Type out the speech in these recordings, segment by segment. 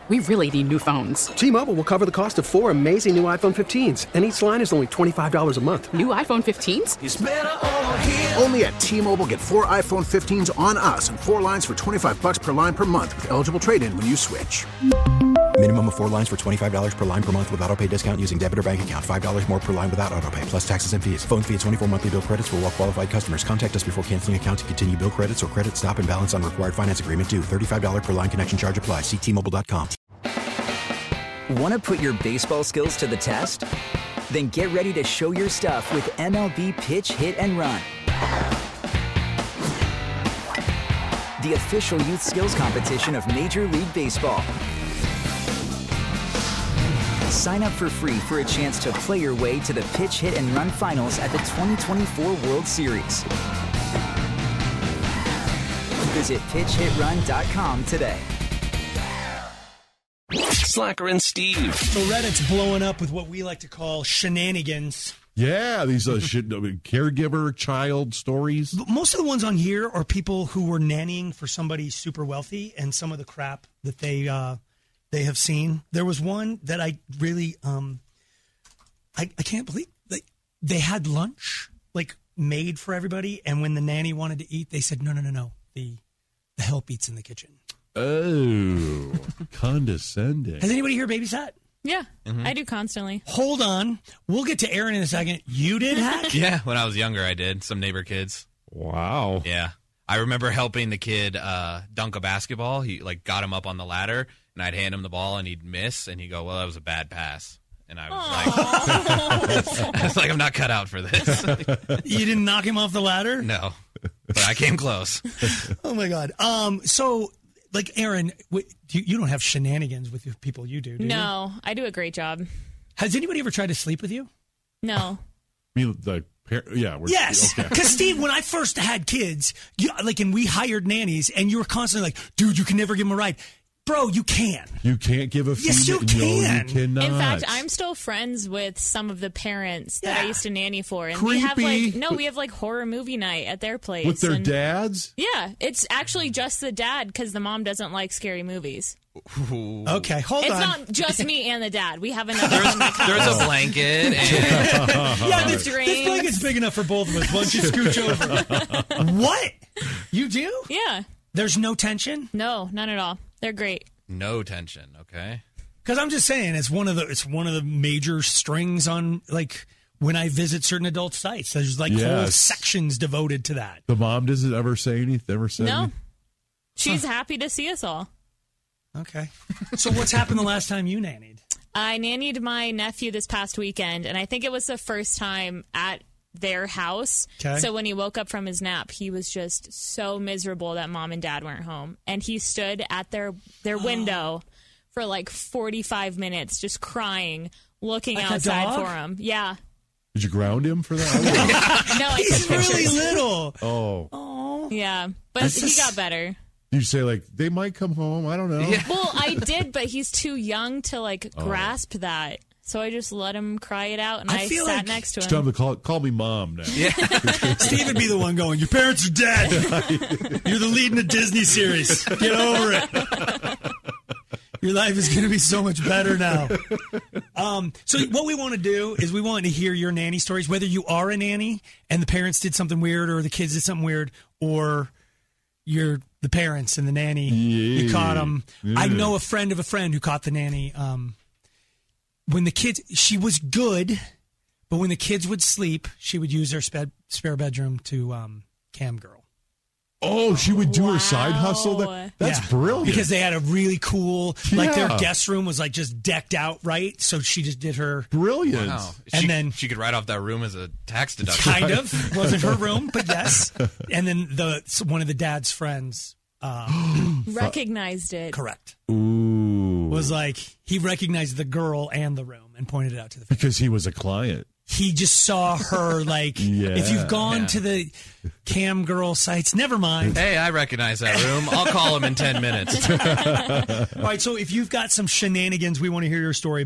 We really need new phones. T-Mobile will cover the cost of 4 amazing new iPhone 15s, and each line is only $25 a month. New iPhone 15s? It's better over here. Only at T-Mobile, get 4 iPhone 15s on us and 4 lines for $25 per line per month with eligible trade-in when you switch. Minimum of 4 lines for $25 per line per month with autopay discount using debit or bank account. $5 more per line without autopay, plus taxes and fees. Phone fee at 24 monthly bill credits for well-qualified customers. Contact us before canceling account to continue bill credits or credit stop and balance on required finance agreement due. $35 per line connection charge applies. See T-Mobile.com. Want to put your baseball skills to the test? Then get ready to show your stuff with MLB Pitch, Hit, and Run. The official youth skills competition of Major League Baseball. Sign up for free for a chance to play your way to the Pitch, Hit, and Run finals at the 2024 World Series. Visit pitchhitrun.com today. Slacker and Steve. So Reddit's blowing up with what we like to call shenanigans. Yeah, these caregiver child stories. Most of the ones on here are people who were nannying for somebody super wealthy, and some of the crap that they have seen. There was one that I really I can't believe they had lunch like made for everybody, and when the nanny wanted to eat, they said no. The help eats in the kitchen. Oh, condescending. Has anybody here babysat? Yeah, I do constantly. Hold on. We'll get to Aaron in a second. You did, Hack? Yeah, when I was younger, I did. Some neighbor kids. Wow. Yeah. I remember helping the kid dunk a basketball. He got him up on the ladder, and I'd hand him the ball, and he'd miss, and he'd go, well, that was a bad pass. And I was like, I'm not cut out for this. You didn't knock him off the ladder? No, but I came close. Oh, my God. So, Aaron, you don't have shenanigans with the people you do you? No, I do a great job. Has anybody ever tried to sleep with you? No. Yes, because Steve, when I first had kids, and we hired nannies, and you were constantly like, dude, you can never give them a ride. Bro, you can. You can't give a female. Yes, you can. No, you cannot. In fact, I'm still friends with some of the parents that I used to nanny for. And Creepy. we have horror movie night at their place. With their dads? Yeah, it's actually just the dad because the mom doesn't like scary movies. Ooh. Okay, hold on. It's not just me and the dad. We have another one that comes. There's a blanket. And this blanket's big enough for both of us. Why don't you scooch over? What? You do? Yeah. There's no tension? No, none at all. They're great. No tension, okay? Because I'm just saying, it's one of the major strings on when I visit certain adult sites. There's whole sections devoted to that. The mom doesn't ever say anything. Ever say no. anything? She's happy to see us all. Okay. So what's happened the last time you nannied? I nannied my nephew this past weekend, and I think it was the first time at their house. Okay. So when he woke up from his nap, he was just so miserable that mom and dad weren't home. And he stood at their window for 45 minutes just crying, looking outside for him. Yeah. Did you ground him for that? No, he's really little. Oh. Yeah. But he got better. You say they might come home. I don't know. Yeah. Well, I did, but he's too young to grasp that. So I just let him cry it out, and I sat next to him. It's time to call me mom now. Yeah. Steve would be the one going, your parents are dead. You're the lead in a Disney series. Get over it. Your life is going to be so much better now. So what we want to do is we want to hear your nanny stories, whether you are a nanny and the parents did something weird or the kids did something weird, or you're the parents and the nanny. Yeah. You caught them. Yeah. I know a friend of a friend who caught the nanny. When the kids, she was good, but when the kids would sleep, she would use her spare bedroom to cam girl. Oh, she would do her side hustle? That's brilliant. Because they had a really cool, their guest room was just decked out, right? So she just did her. Brilliant. Wow. And then she could write off that room as a tax deduction. Kind of. Wasn't her room, but yes. And then one of the dad's friends recognized it. Correct. Ooh. Was he recognized the girl and the room and pointed it out to the family. Because he was a client. He just saw her if you've gone to the cam girl sites, never mind. Hey, I recognize that room. I'll call him in 10 minutes. All right, so if you've got some shenanigans, we want to hear your story.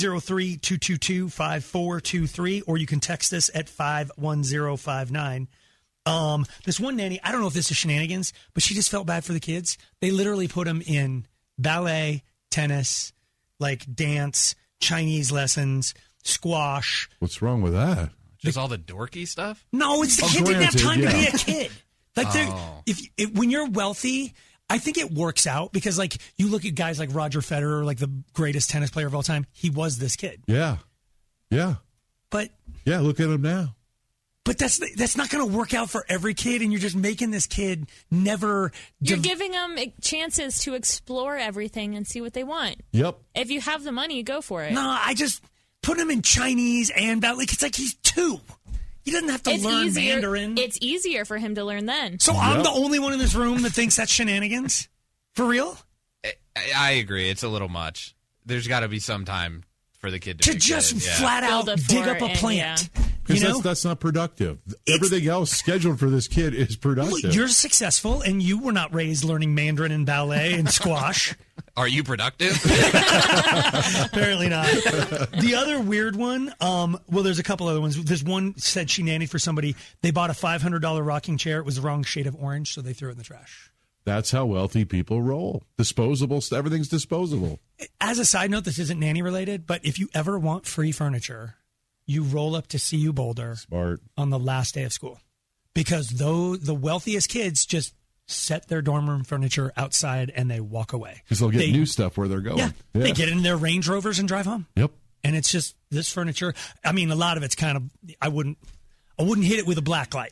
303-222-5423, or you can text us at 51059. This one nanny, I don't know if this is shenanigans, but she just felt bad for the kids. They literally put them in ballet, tennis, like dance, Chinese lessons, squash. What's wrong with that? Just all the dorky stuff? No, it's the kid didn't have time to be a kid. Like, when you're wealthy, I think it works out because, like, you look at guys like Roger Federer, like the greatest tennis player of all time. He was this kid. Yeah. But look at him now. But that's not going to work out for every kid, and you're just making this kid never. You're giving them chances to explore everything and see what they want. Yep. If you have the money, go for it. No, I just put him in Chinese and like it's like he's 2. He doesn't have to learn Mandarin. It's easier for him to learn then. So I'm the only one in this room that thinks that's shenanigans? For real? I agree. It's a little much. There's got to be some time for the kid to just flat out dig up a plant. Because that's not productive. Everything else scheduled for this kid is productive. Well, you're successful, and you were not raised learning Mandarin and ballet and squash. Are you productive? Apparently not. The other weird one, well, there's a couple other ones. This one said she nannied for somebody. They bought a $500 rocking chair. It was the wrong shade of orange, so they threw it in the trash. That's how wealthy people roll. Disposable. Everything's disposable. As a side note, this isn't nanny related, but if you ever want free furniture, you roll up to CU Boulder on the last day of school. Because the wealthiest kids just set their dorm room furniture outside and they walk away. Because they'll get new stuff where they're going. Yeah, they get in their Range Rovers and drive home. Yep. And it's just this furniture. I mean, a lot of it's kind of, I wouldn't hit it with a black light.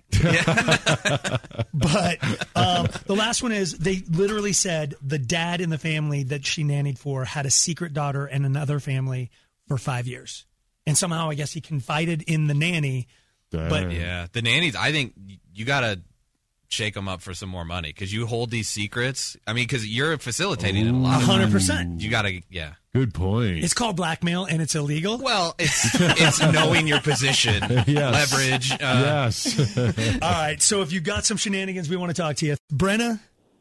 But the last one is they literally said the dad in the family that she nannied for had a secret daughter in another family for 5 years. And somehow I guess he confided in the nanny. But yeah, the nannies, I think you got to shake them up for some more money because you hold these secrets. I mean, because you're facilitating it a lot. 100%. You got to, Good point. It's called blackmail and it's illegal. Well, it's knowing your position, leverage. Yes. All right. So if you got some shenanigans, we want to talk to you. Brenna?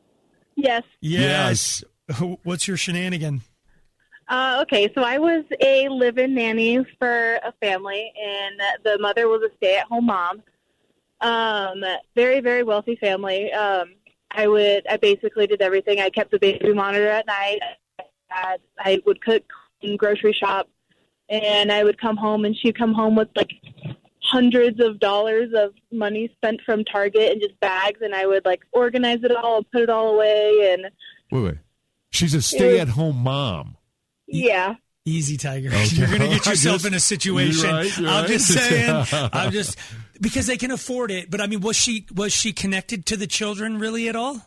Yes. What's your shenanigan? Okay, so I was a live-in nanny for a family, and the mother was a stay-at-home mom. Very, very wealthy family. I basically did everything. I kept the baby monitor at night. I would cook and grocery shop, and I would come home, and she'd come home with like hundreds of dollars of money spent from Target and just bags, and I would like organize it all and put it all away. And wait. She's a stay-at-home mom. Yeah. Easy, Tiger. Okay. You're going to get yourself in a situation. You're I'm right. just saying. Because they can afford it. But I mean, was she connected to the children really at all?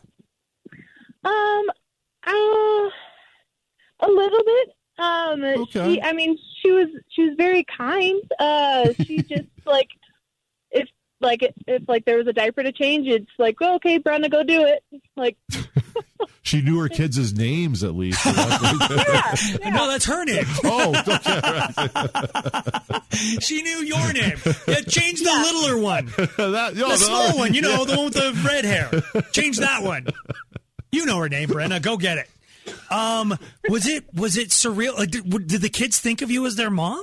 A little bit. Okay. She was very kind. She just if there was a diaper to change, it's like, oh, okay, Brenna, go do it. Like. She knew her kids' names at least. Yeah. No, that's her name. Oh, okay. She knew your name. Yeah, change the littler one. The small one, the one with the red hair. Change that one. You know her name, Brenna. Go get it. Was it surreal? Like, did the kids think of you as their mom?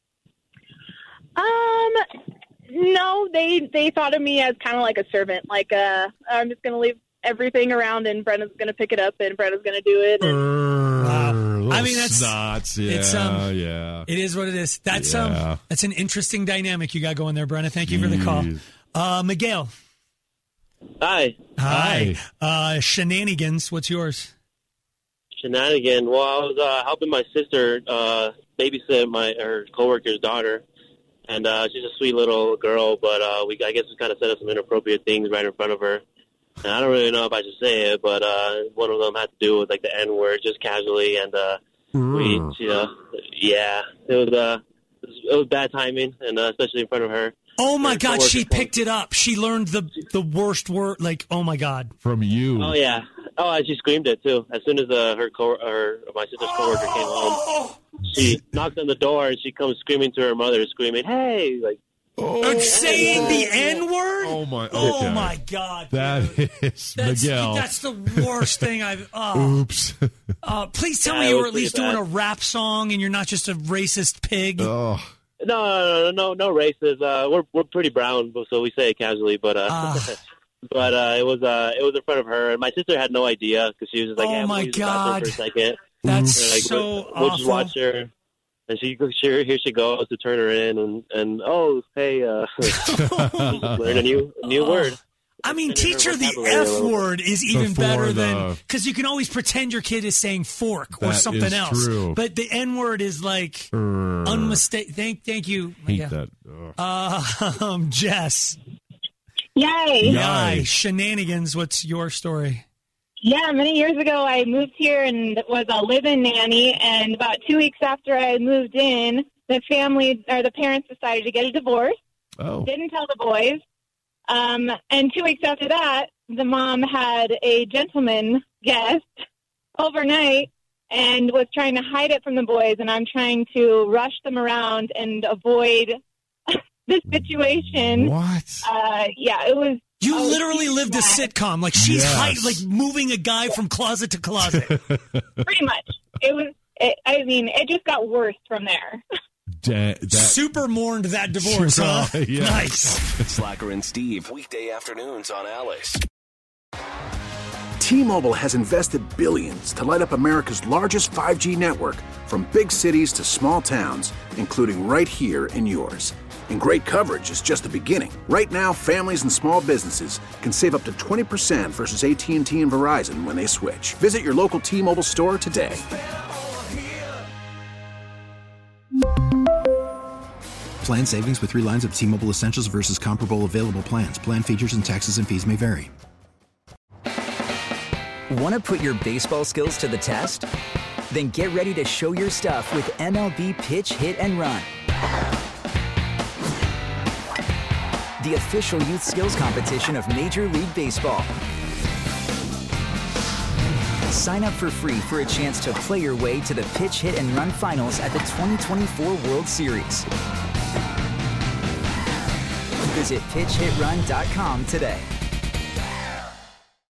No, they thought of me as kind of like a servant. Like, I'm just going to leave everything around, and Brenna's going to pick it up, and Brenna's going to do it. And... I mean, that's snots. Yeah, it's, it is what it is. That's an interesting dynamic you got going there, Brenna. Thank you for the call. Miguel. Hi. Shenanigans. What's yours? Shenanigan. Well, I was helping my sister babysit her coworker's daughter, and she's a sweet little girl, but I guess we kind of said some inappropriate things right in front of her. And I don't really know if I should say it, but one of them had to do with like the N word, just casually, and it was bad timing, and especially in front of her. Oh my God, she picked it up. She learned the worst word. Like, oh my God, from you. Oh yeah. Oh, and she screamed it too. As soon as my sister's coworker came home, she knocked on the door and she comes screaming to her mother, screaming, "Hey!" Like. Saying the N-word? Oh, my! Okay. Oh, my God. That's Miguel. That's the worst thing I've... Oops. Please tell me you were at least doing a rap song and you're not just a racist pig. Oh. No racist. We're pretty brown, so we say it casually, but... But it was in front of her, and my sister had no idea because she was just like, "Oh my God!" For a second. That's And, like, so we'll just awful. watch her, and here she goes to turn her in, and oh, hey, just learn a new word. I mean, teach her the vocabulary a F little bit. word is even Before better the- than, because you can always pretend your kid is saying fork or That something is else. true. But the N word is like unmistakable. Thank you. Hate Yeah. that. Jess. Yay. Yay. Shenanigans. What's your story? Yeah, many years ago I moved here and was a live-in nanny, and about 2 weeks after I moved in, the parents decided to get a divorce. Oh. Didn't tell the boys. And 2 weeks after that, the mom had a gentleman guest overnight and was trying to hide it from the boys, and I'm trying to rush them around and avoid this situation. What? Yeah, it was. You literally lived a sitcom. Like she's like moving a guy from closet to closet. Pretty much. It just got worse from there. Super mourned that divorce, huh? Yeah. Nice. Slacker and Steve, weekday afternoons on Alice. T-Mobile has invested billions to light up America's largest 5G network, from big cities to small towns, including right here in yours. And great coverage is just the beginning. Right now, families and small businesses can save up to 20% versus AT&T and Verizon when they switch. Visit your local T-Mobile store today. Plan savings with 3 lines of T-Mobile Essentials versus comparable available plans. Plan features and taxes and fees may vary. Want to put your baseball skills to the test? Then get ready to show your stuff with MLB Pitch Hit and Run, the official youth skills competition of Major League Baseball. Sign up for free for a chance to play your way to the Pitch Hit and Run finals at the 2024 World Series. Visit pitchhitrun.com today.